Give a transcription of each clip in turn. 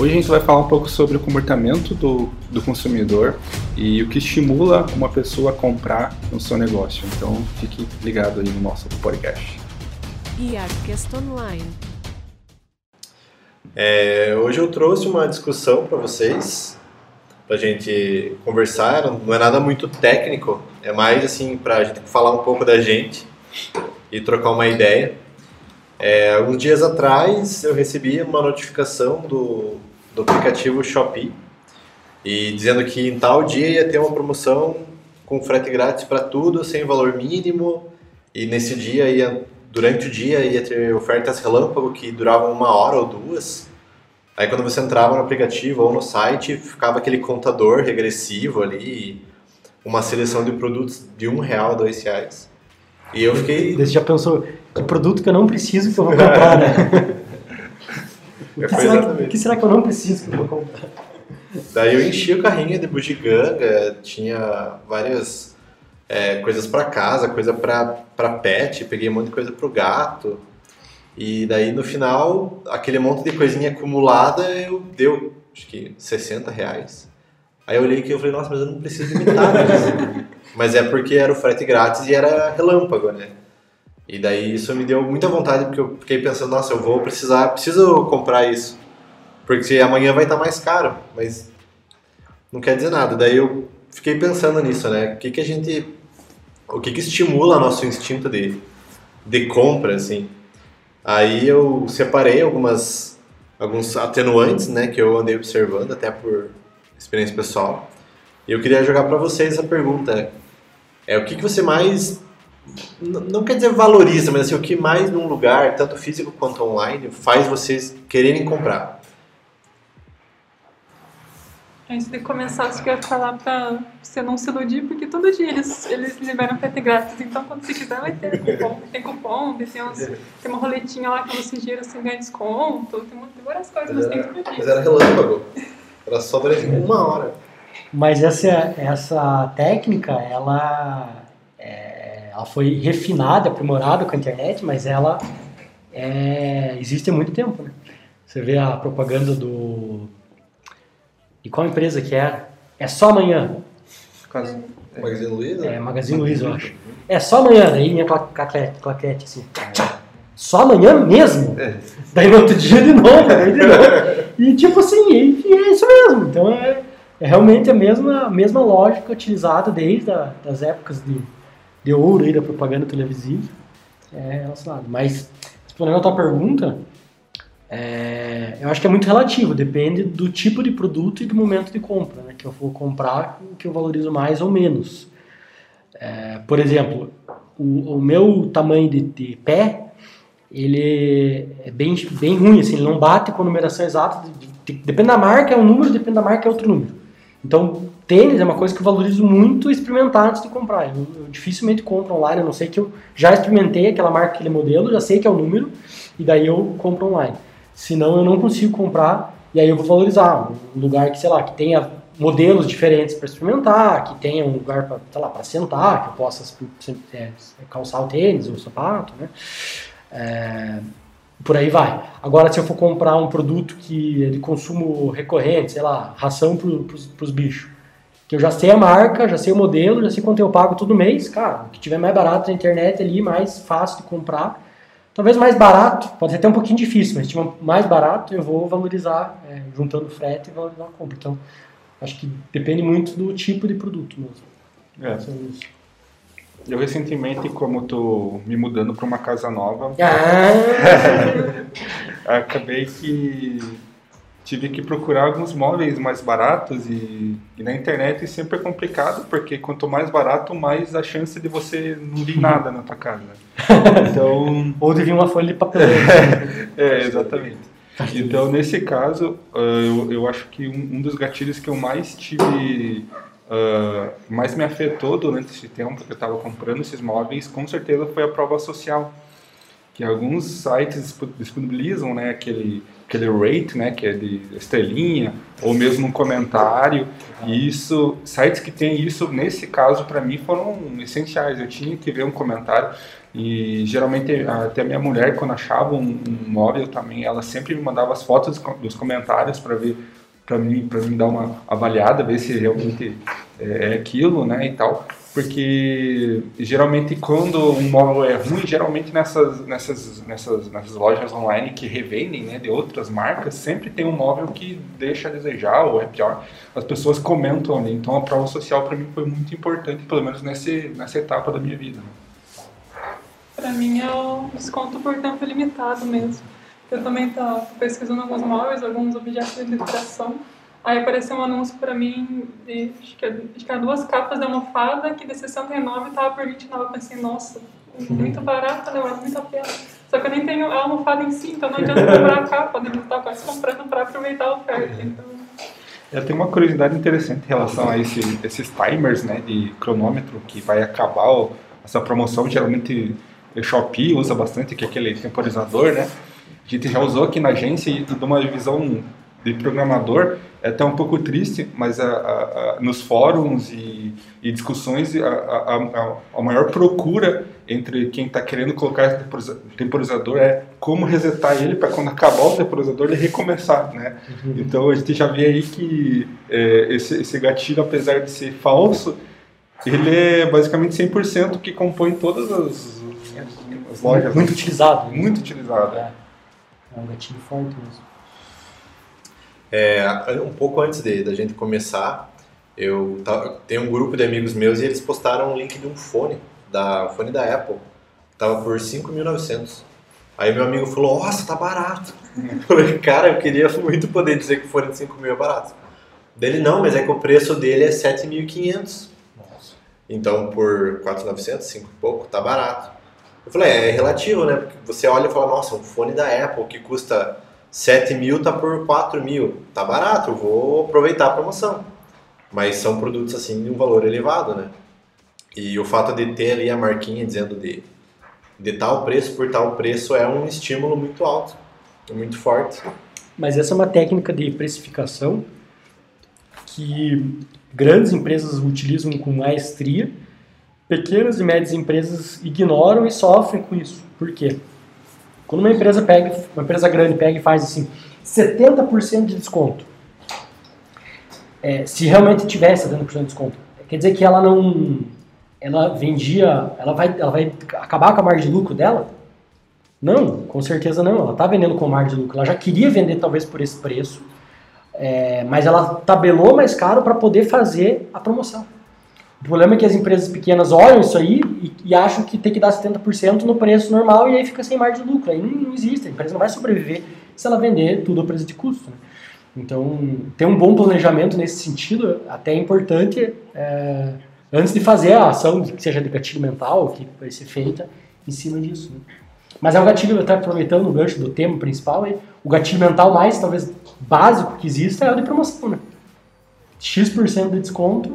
Hoje a gente vai falar um pouco sobre o comportamento do consumidor e o que estimula uma pessoa a comprar no seu negócio. Então fique ligado aí no nosso podcast. IACast Online. Hoje eu trouxe uma discussão para vocês, para a gente conversar. Não é nada muito técnico, é mais assim para a gente falar um pouco da gente e trocar uma ideia. Alguns dias atrás eu recebi uma notificação do aplicativo Shopee e dizendo que em tal dia ia ter uma promoção com frete grátis para tudo, sem valor mínimo, e nesse dia durante o dia ia ter ofertas relâmpago que duravam 1 hora ou 2. Aí quando você entrava no aplicativo ou no site, ficava aquele contador regressivo ali, uma seleção de produtos de R$1, R$2. E eu fiquei... Você já pensou, que produto que eu não preciso que eu vou comprar, né? O que será que eu não preciso que eu vou comprar? Daí eu enchi o carrinho de bugiganga, tinha várias coisas para casa, coisa para pet, peguei um monte de coisa pro gato. E daí no final, aquele monte de coisinha acumulada, deu acho que R$60. Aí eu olhei aqui e falei, nossa, mas eu não preciso de metade disso. Mas é porque era o frete grátis e era relâmpago, né? E daí isso me deu muita vontade, porque eu fiquei pensando, nossa, preciso comprar isso. Porque amanhã vai estar mais caro, mas não quer dizer nada. Daí eu fiquei pensando nisso, né? O que estimula nosso instinto de compra, assim. Aí eu separei alguns atenuantes, né, que eu andei observando, até por experiência pessoal. E eu queria jogar para vocês a pergunta. O que você mais, não quer dizer valoriza, mas assim, o que mais num lugar, tanto físico quanto online, faz vocês quererem comprar? Antes de começar, acho que eu ia falar pra você não se iludir, porque todo dia eles liberam frete grátis. Então, quando você quiser, vai ter cupom. Tem cupom, tem uma roletinha lá que você gira sem ganhar desconto. Tem várias coisas, mas tem tudo Mas era relâmpago. Era só durante 1 hora. Mas essa técnica, ela foi refinada, aprimorada com a internet, mas ela existe há muito tempo, né? Você vê a propaganda de qual empresa que era? É só amanhã. Magazine Luiza? Magazine Luiza, eu acho. É só amanhã, daí minha claquete assim. Só amanhã mesmo? Daí no outro dia de novo, E tipo assim, é isso mesmo. Então é realmente a mesma lógica utilizada desde as épocas de ouro aí da propaganda televisiva. Relacionado. Mas, respondendo a tua pergunta, eu acho que é muito relativo, depende do tipo de produto e do momento de compra, né, que eu vou comprar, o que eu valorizo mais ou menos. Por exemplo, o meu tamanho de pé, ele é bem ruim, assim, ele não bate com a numeração exata, depende da marca é um número, depende da marca é outro número. Então, tênis é uma coisa que eu valorizo muito experimentar antes de comprar. Eu dificilmente compro online, a não ser que eu já experimentei aquela marca, aquele modelo, já sei que é o número, e daí eu compro online. Senão eu não consigo comprar, e aí eu vou valorizar um lugar que, sei lá, que tenha modelos diferentes para experimentar, que tenha um lugar para, sei lá, para sentar, que eu possa calçar o tênis ou o sapato, né? Por aí vai. Agora, se eu for comprar um produto que é de consumo recorrente, sei lá, ração para os bichos, que eu já sei a marca, já sei o modelo, já sei quanto eu pago todo mês, cara, o que tiver mais barato na internet ali, mais fácil de comprar, talvez mais barato, pode ser até um pouquinho difícil, mas se tiver mais barato, eu vou valorizar, juntando frete e valorizar a compra. Então, acho que depende muito do tipo de produto mesmo. Eu recentemente, como tô me mudando para uma casa nova, acabei que tive que procurar alguns móveis mais baratos e na internet sempre é complicado, porque quanto mais barato, mais a chance de você não vir nada na tua casa. Então... Ou de vir uma folha de papel. Exatamente. Então, nesse caso, eu acho que um dos gatilhos que eu mais tive... mais me afetou durante esse tempo que eu estava comprando esses móveis, com certeza foi a prova social, que alguns sites disponibilizam, né, aquele rate, né, que é de estrelinha, ou mesmo um comentário, e isso, sites que tem isso, nesse caso, para mim, foram essenciais. Eu tinha que ver um comentário, e geralmente até a minha mulher, quando achava um móvel também, ela sempre me mandava as fotos dos comentários para ver, para mim dar uma avaliada, ver se realmente é aquilo, né, e tal. Porque geralmente quando um móvel é ruim, geralmente nessas lojas online que revendem, né, de outras marcas, sempre tem um móvel que deixa a desejar ou é pior. As pessoas comentam ali. Então a prova social para mim foi muito importante, pelo menos nessa etapa da minha vida. Para mim é o desconto por tempo limitado mesmo. Eu também tô pesquisando alguns móveis, alguns objetos de decoração. Aí apareceu um anúncio pra mim de, acho que era 2 capas de almofada, que de 69 tava por 29. Eu pensei, nossa, muito barato, né? Vale muito a pena. Só que eu nem tenho a almofada em si, então não adianta comprar a capa, né? Eu tava quase comprando pra aproveitar a oferta. Então... Eu tenho uma curiosidade interessante em relação a esses timers, né, de cronômetro que vai acabar essa promoção. Geralmente o Shopee usa bastante, que é aquele temporizador, né? A gente já usou aqui na agência e de uma visão de programador, é até um pouco triste, mas nos fóruns e discussões, a maior procura entre quem está querendo colocar esse temporizador é como resetar ele para quando acabar o temporizador ele recomeçar, né? Então a gente já vê aí que esse gatilho, apesar de ser falso, ele é basicamente 100% que compõe todas as lojas. Muito utilizado. Muito utilizado. É um gatilho forte mesmo. Um pouco antes da gente começar, eu tenho um grupo de amigos meus e eles postaram um link de um fone da Apple. Tava por 5.900. Aí meu amigo falou, nossa, tá barato. Eu falei, cara, eu queria muito poder dizer que o fone de 5.000 é barato. Dele, não, mas é que o preço dele é 7.500. Nossa. Então por 4.900, 5 e pouco, tá barato. Eu falei, é relativo, né? Porque você olha e fala, nossa, um fone da Apple que custa 7.000 tá por 4.000. Tá barato, eu vou aproveitar a promoção. Mas são produtos assim de um valor elevado, né? E o fato de ter ali a marquinha dizendo de tal preço por tal preço é um estímulo muito alto, muito forte. Mas essa é uma técnica de precificação que grandes empresas utilizam com maestria, pequenas e médias empresas ignoram e sofrem com isso. Por quê? Quando uma empresa grande pega e faz assim, 70% de desconto, se realmente tivesse 70% de desconto, quer dizer que ela vai acabar com a margem de lucro dela? Não, com certeza não. Ela está vendendo com margem de lucro. Ela já queria vender talvez por esse preço, mas ela tabelou mais caro para poder fazer a promoção. O problema é que as empresas pequenas olham isso aí e acham que tem que dar 70% no preço normal e aí fica sem margem de lucro. Aí não existe, a empresa não vai sobreviver se ela vender tudo a preço de custo, né? Então, ter um bom planejamento nesse sentido até é importante antes de fazer a ação, que seja de gatilho mental, que vai ser feita em cima disso, né? Mas é um gatilho, até aproveitando o gancho do tema principal, o gatilho mental mais, talvez, básico que existe é o de promoção, né? X% de desconto,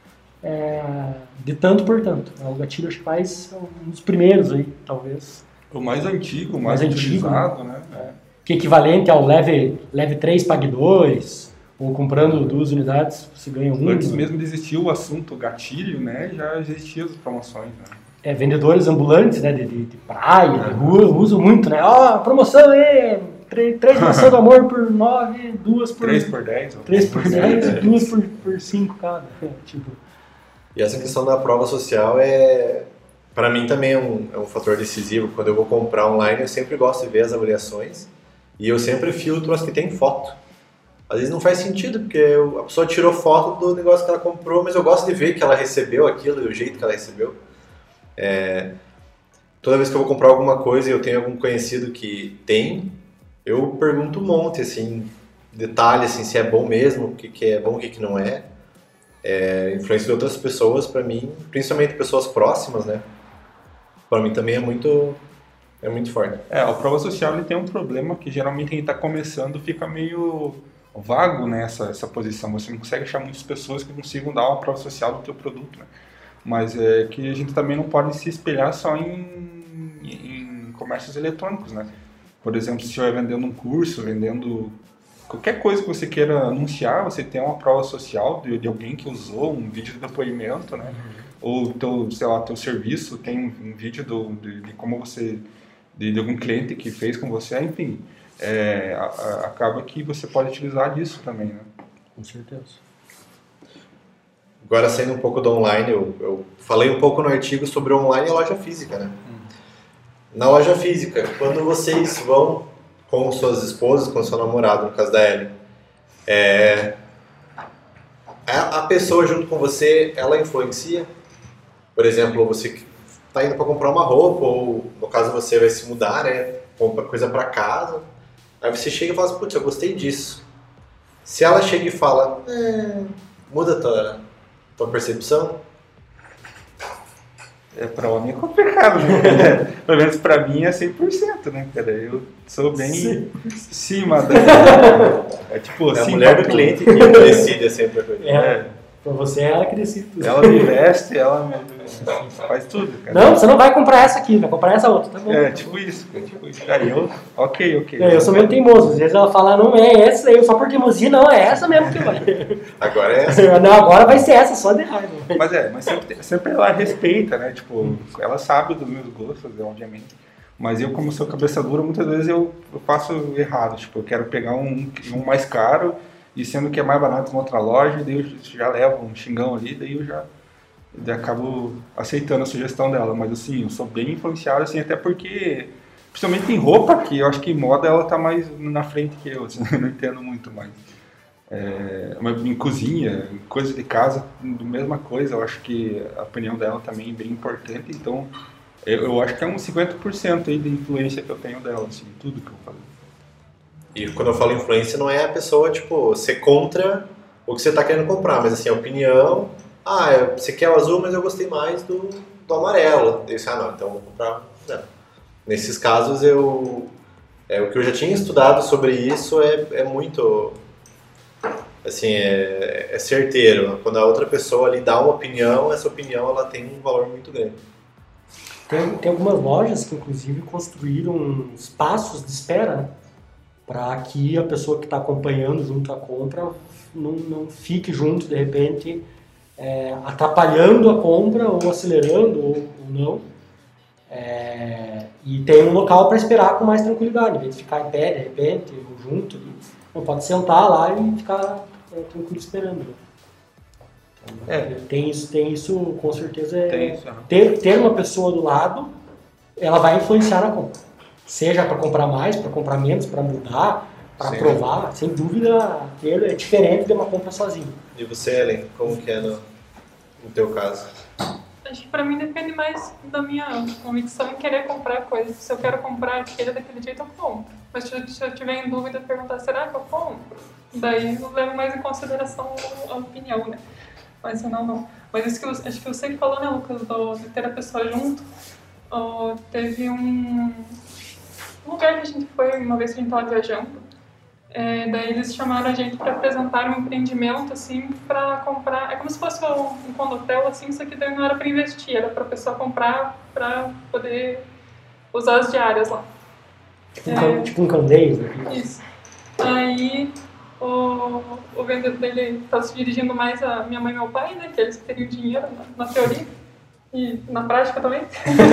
de tanto por tanto. É o gatilho, acho que mais um dos primeiros aí, talvez. O mais antigo, o mais utilizado, né? Que é equivalente ao leve 3, pague 2, ou comprando 2 unidades, você ganha 1. Antes mesmo de existir o assunto gatilho, né? Já existiam as promoções, né? Vendedores ambulantes, né? De praia, de rua, usam muito, né? Promoção aí! 3 maçãs do amor por 9, 2 por... 3 por 10. 3 por 10, 2 por 5 cada. E essa questão da prova social para mim também é um fator decisivo. Quando eu vou comprar online, eu sempre gosto de ver as avaliações e eu sempre filtro as que tem foto. Às vezes não faz sentido, porque a pessoa tirou foto do negócio que ela comprou, mas eu gosto de ver que ela recebeu aquilo e o jeito que ela recebeu. Toda vez que eu vou comprar alguma coisa e eu tenho algum conhecido que tem, eu pergunto um monte, assim, detalhes, assim, se é bom mesmo, o que é bom, o que não é. Influência de outras pessoas, para mim, principalmente pessoas próximas, né? Para mim também é muito forte. A prova social ele tem um problema que geralmente quem está começando fica meio vago nessa posição. Você não consegue achar muitas pessoas que consigam dar uma prova social do teu produto, né? Mas é que a gente também não pode se espelhar só em comércios eletrônicos, né? Por exemplo, se estiver vendendo um curso, vendendo qualquer coisa que você queira anunciar, você tem uma prova social de alguém que usou, um vídeo de depoimento, né? Ou teu, sei lá, teu serviço tem um vídeo de como você, de algum cliente que fez com você, enfim, acaba que você pode utilizar disso também, né? Com certeza. Agora, saindo um pouco do online, eu falei um pouco no artigo sobre online e loja física, né? Na loja física, quando vocês vão com suas esposas, com seu namorado, no caso da Ellen, a pessoa junto com você, ela influencia? Por exemplo, você está indo para comprar uma roupa, ou no caso você vai se mudar, né? Compra coisa para casa, aí você chega e fala assim, putz, eu gostei disso. Se ela chega e fala, muda tua percepção? Pra homem é complicado, né? Pelo menos pra mim é 100%, né, cara? Eu sou bem cima da... É tipo É a assim, mulher do cliente que decide sempre a coisa. Pra você é ela que decide tudo. Ela me veste, ela faz tudo, cara. Não, você não vai comprar essa aqui, vai comprar essa outra, tá bom? Tipo isso. Aí eu, ok. Eu sou meio teimoso, às vezes ela fala, não é essa, eu só por teimosia, não, é essa mesmo que vai. Agora é essa. Não, agora vai ser essa, só de raiva. Mas sempre ela respeita, né? Tipo, ela sabe dos meus gostos, obviamente. Mas eu, como sou cabeça dura, muitas vezes eu faço errado. Tipo, eu quero pegar um mais caro, e sendo que é mais barato em outra loja, daí eu já levo um xingão ali, daí eu já acabo aceitando a sugestão dela. Mas assim, eu sou bem influenciado, assim, até porque, principalmente em roupa, que eu acho que moda ela tá mais na frente que eu, assim, eu não entendo muito mais. Mas em cozinha, coisa de casa, mesma coisa, eu acho que a opinião dela também é bem importante, então eu acho que é uns 50% aí de influência que eu tenho dela, assim, tudo que eu falo. E quando eu falo influência, não é a pessoa, tipo, ser contra o que você está querendo comprar, mas assim, a opinião, você quer o azul, mas eu gostei mais do amarelo. Eu disse, não, então eu vou comprar. Não. Nesses casos, o que eu já tinha estudado sobre isso é muito, assim, é certeiro. Quando a outra pessoa lhe dá uma opinião, essa opinião ela tem um valor muito grande. Tem algumas lojas que, inclusive, construíram espaços de espera, né? Para que a pessoa que está acompanhando junto à compra não fique junto, de repente, atrapalhando a compra ou acelerando ou não. E tem um local para esperar com mais tranquilidade, em vez de ficar em pé, de repente, ou junto. Não pode sentar lá e ficar tranquilo esperando. Então, tem isso, com certeza. Ter uma pessoa do lado, ela vai influenciar na compra. Seja para comprar mais, para comprar menos, para mudar, para provar, sem dúvida, é diferente de uma compra sozinho. E você, Ellen, como que é no teu caso? Acho que para mim depende mais da minha convicção em querer comprar coisas. Se eu quero comprar aquele daquele jeito, eu compro. Mas se eu tiver em dúvida, perguntar, será que eu compro? Daí eu levo mais em consideração a opinião, né? Mas senão não. Mas isso que acho que você que falou, né, Lucas, de ter a pessoa junto. Teve um lugar que a gente foi uma vez que a gente estava viajando, daí eles chamaram a gente para apresentar um empreendimento, assim, para comprar, é como se fosse um condotel, assim, só que daí não era para investir, era para a pessoa comprar para poder usar as diárias lá. Tipo um candeias, né? Isso. Aí o vendedor, ele está se dirigindo mais a minha mãe e meu pai, né, que eles teriam dinheiro na teoria e na prática também.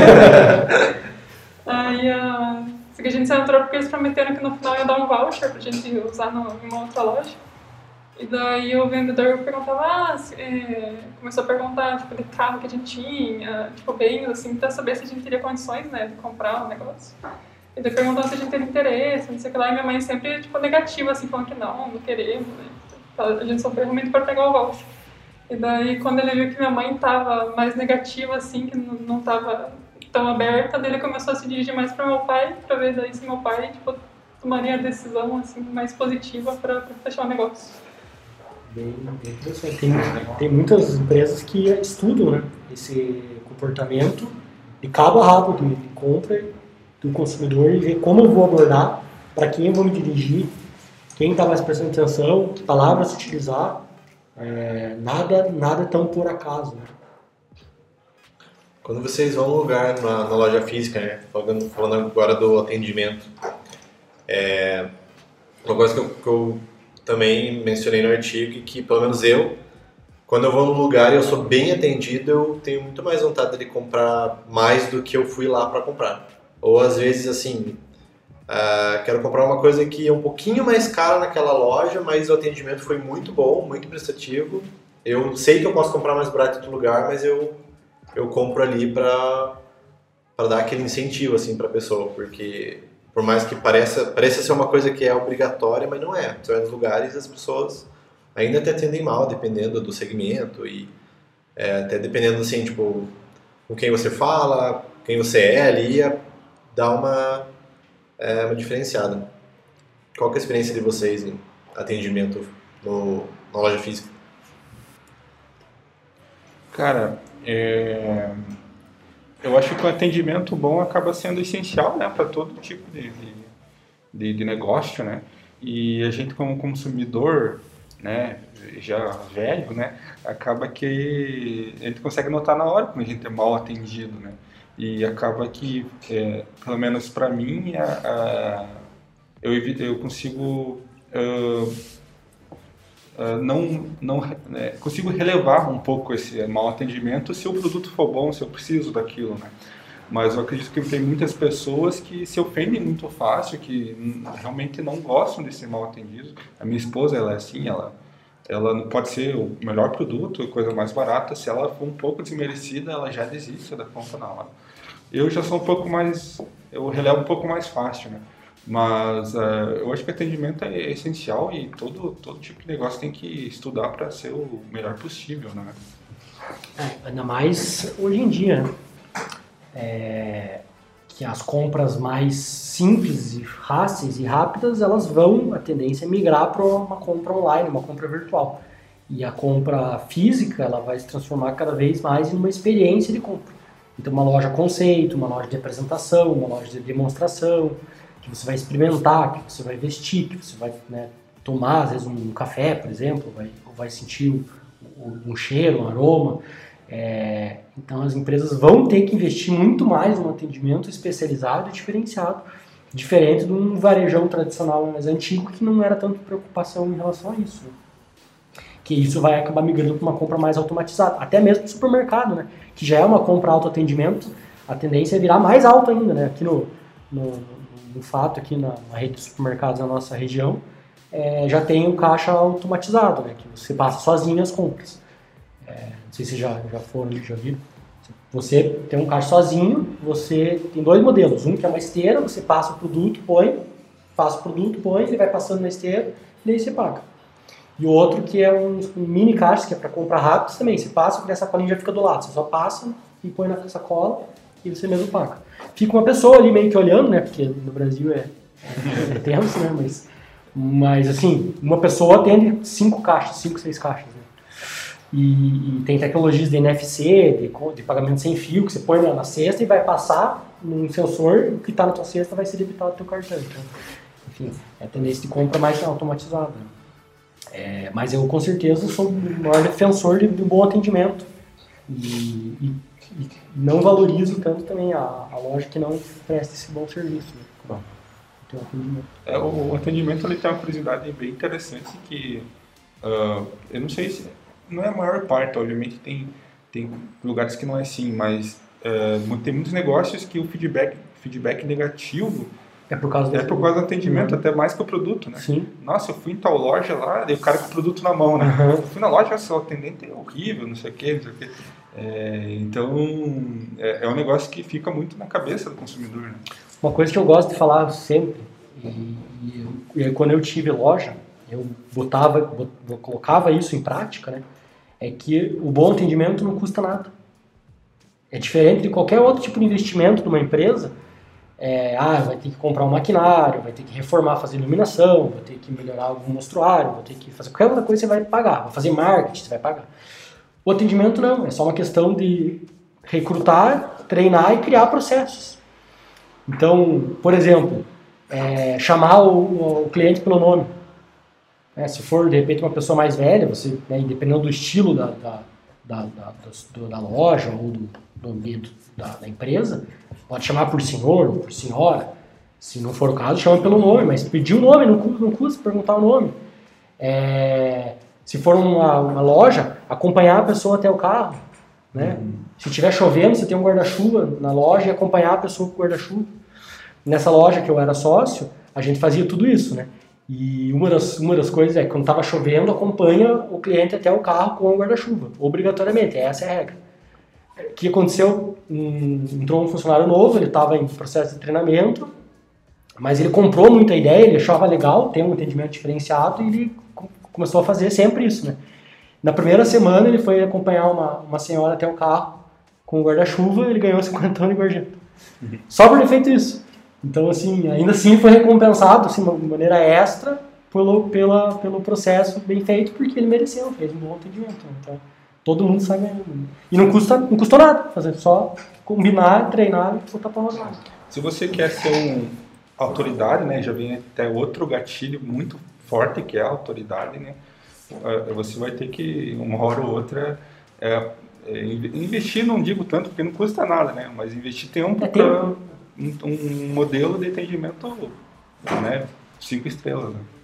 Aí a gente entrou porque eles prometeram que no final ia dar um voucher pra gente usar em uma outra loja. E daí o vendedor perguntava, começou a perguntar, tipo, de carro que a gente tinha, tipo, bens, assim, pra saber se a gente teria condições, né, de comprar o negócio. E daí perguntando se a gente teria interesse, não sei o que lá, e minha mãe sempre, tipo, negativa, assim, falando que não queremos, né. A gente só foi realmente pra pegar o voucher. E daí, quando ele viu que minha mãe tava mais negativa, assim, que não tava tão aberta, daí ele começou a se dirigir mais para meu pai, para ver daí se meu pai, tipo, tomaria a decisão, assim, mais positiva para fechar o negócio. Bem interessante. Tem muitas empresas que estudam, né, esse comportamento de cabo a rabo de compra do consumidor e ver como eu vou abordar, para quem eu vou me dirigir, quem está mais prestando atenção, que palavras utilizar, nada tão por acaso, né? Quando vocês vão a um lugar na loja física, né, falando agora do atendimento, Uma coisa que eu também mencionei no artigo e que, pelo menos quando eu vou num lugar e eu sou bem atendido, eu tenho muito mais vontade de comprar mais do que eu fui lá para comprar. Ou às vezes, assim, quero comprar uma coisa que é um pouquinho mais cara naquela loja, mas o atendimento foi muito bom, muito prestativo. Eu sei que eu posso comprar mais barato em outro lugar, mas eu compro ali para dar aquele incentivo assim, para a pessoa, porque por mais que pareça ser uma coisa que é obrigatória, mas não é. Você vai nos lugares e as pessoas ainda te atendem mal, dependendo do segmento e até dependendo assim, tipo, com quem você fala, quem você é ali, dá uma diferenciada. Qual que é a experiência de vocês em atendimento na loja física? Cara, eu acho que o atendimento bom acaba sendo essencial, né, para todo tipo de negócio, né? E a gente como consumidor, né, já velho, né, acaba que a gente consegue notar na hora quando a gente é mal atendido, né? E acaba que, pelo menos para mim, eu consigo consigo relevar um pouco esse mau atendimento se o produto for bom, se eu preciso daquilo, né? Mas eu acredito que tem muitas pessoas que se ofendem muito fácil, que realmente não gostam de ser mal atendido. A minha esposa, ela é assim, ela não pode ser o melhor produto, a coisa mais barata. Se ela for um pouco desmerecida, ela já desiste da compra na hora. Eu já sou um pouco mais, eu relevo um pouco mais fácil, né? Mas eu acho que atendimento é essencial e todo tipo de negócio tem que estudar para ser o melhor possível, né? Ainda mais hoje em dia, né? Que as compras mais simples, e fáceis e rápidas, elas vão, a tendência é migrar para uma compra online, uma compra virtual. E a compra física, ela vai se transformar cada vez mais em uma experiência de compra. Então, uma loja conceito, uma loja de apresentação, uma loja de demonstração, que você vai experimentar, que você vai vestir, que você vai, né, tomar, às vezes, um café, por exemplo, vai sentir um cheiro, um aroma. Então, as empresas vão ter que investir muito mais no atendimento especializado e diferenciado, diferente de um varejão tradicional mais antigo, que não era tanto preocupação em relação a isso, né? Que isso vai acabar migrando para uma compra mais automatizada, até mesmo no supermercado, né? Que já é uma compra autoatendimento, a tendência é virar mais alto ainda, né? Aqui no fato, aqui na rede de supermercados da nossa região, já tem o caixa automatizado, né? Que você passa sozinho as compras. Não sei se já foram, já viram. Você tem um caixa sozinho, você tem dois modelos. Um que é uma esteira, você passa o produto, põe, ele vai passando na esteira e daí você paga. E o outro que é um mini caixa, que é para comprar rápido também. Você passa, porque a sacolinha já fica do lado. Você só passa e põe na sacola e você mesmo paga. Fica uma pessoa ali meio que olhando, né? Porque no Brasil é tenso, né? Mas assim, uma pessoa atende 5, 6 caixas, né? E tem tecnologias de NFC, de pagamento sem fio, que você põe na cesta e vai passar num sensor, o que está na tua cesta vai ser debitado do teu cartão. Então, enfim, é a tendência de compra mais automatizada. Mas eu, com certeza, sou o maior defensor de um bom atendimento. E não valorizo tanto também a loja que não presta esse bom serviço. Né? Então, o atendimento ele tem uma curiosidade bem interessante que eu não sei se... Não é a maior parte, obviamente tem lugares que não é assim, mas tem muitos negócios que o feedback negativo é por causa do atendimento, até mais que o produto, né? Sim. Nossa, eu fui em tal loja lá, e o cara com o produto na mão, né? Uhum. Eu fui na loja, o atendente é horrível, não sei o quê. Então, é um negócio que fica muito na cabeça do consumidor, né? Uma coisa que eu gosto de falar sempre, e quando eu tive loja, eu colocava isso em prática, né? É que o bom atendimento não custa nada. É diferente de qualquer outro tipo de investimento de uma empresa. Vai ter que comprar um maquinário, vai ter que reformar, fazer iluminação, vai ter que melhorar algum mostruário, vai ter que fazer qualquer outra coisa, você vai pagar. Vai fazer marketing, você vai pagar. O atendimento não, é só uma questão de recrutar, treinar e criar processos. Então, por exemplo, chamar o cliente pelo nome. Se for, de repente, uma pessoa mais velha, você, né, dependendo do estilo da loja ou do ambiente da empresa, pode chamar por senhor ou por senhora. Se não for o caso, chama pelo nome, mas pedir o nome, não custa perguntar o nome. Se for uma loja, acompanhar a pessoa até o carro, né? Se estiver chovendo, você tem um guarda-chuva na loja e acompanhar a pessoa com o guarda-chuva. Nessa loja que eu era sócio, a gente fazia tudo isso, né? E uma das coisas é que quando estava chovendo, acompanha o cliente até o carro com o guarda-chuva, obrigatoriamente, essa é a regra. O que aconteceu? Entrou um funcionário novo, ele estava em processo de treinamento, mas ele comprou muita ideia, ele achava legal, tem um entendimento diferenciado e ele começou a fazer sempre isso, né? Na primeira semana ele foi acompanhar uma senhora até o carro com o guarda-chuva, ele ganhou 50 de gorjeta. Só por ter feito isso. Então, assim, ainda assim foi recompensado, assim, de maneira extra pelo processo bem feito, porque ele mereceu, fez um bom atendimento. Então, todo mundo sai ganhando. E não custou nada fazer, só combinar, treinar e botar pra rodar. Se você quer ser autoridade, né, já vem até outro gatilho muito forte, que é a autoridade, né? Você vai ter que, uma hora ou outra, investir, não digo tanto, porque não custa nada, né? Mas investir tempo para um modelo de atendimento, né, 5 estrelas, né?